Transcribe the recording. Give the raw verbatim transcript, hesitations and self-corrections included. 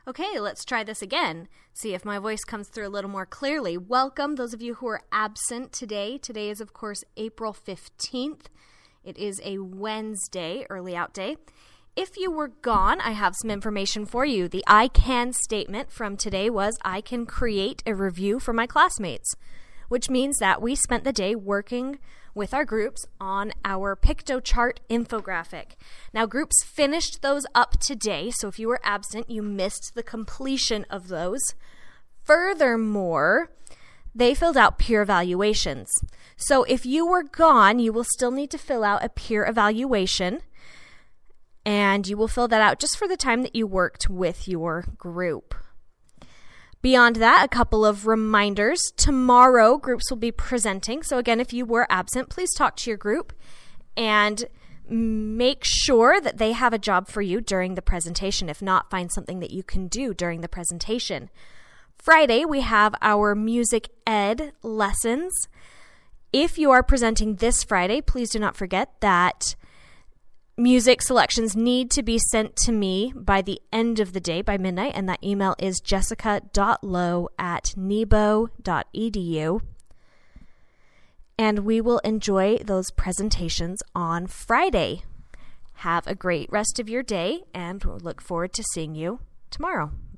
Okay, let's try this again. See if my voice comes through a little more clearly. Welcome, those of you who are absent today. Today is, of course, April fifteenth. It is a Wednesday, early out day. If you were gone, I have some information for you. The I can statement from today was, I can create a review for my classmates, which means that we spent the day working with our groups on our Piktochart infographic. Now, groups finished those up today, so if you were absent, you missed the completion of those. Furthermore, they filled out peer evaluations. So if you were gone, you will still need to fill out a peer evaluation, and you will fill that out just for the time that you worked with your group. Beyond that, a couple of reminders. Tomorrow, groups will be presenting. So again, if you were absent, please talk to your group and make sure that they have a job for you during the presentation. If not, find something that you can do during the presentation. Friday, we have our music ed lessons. If you are presenting this Friday, please do not forget that music selections need to be sent to me by the end of the day, by midnight, and that email is jessica dot lowe at nebo dot e d u. And we will enjoy those presentations on Friday. Have a great rest of your day, and we'll look forward to seeing you tomorrow.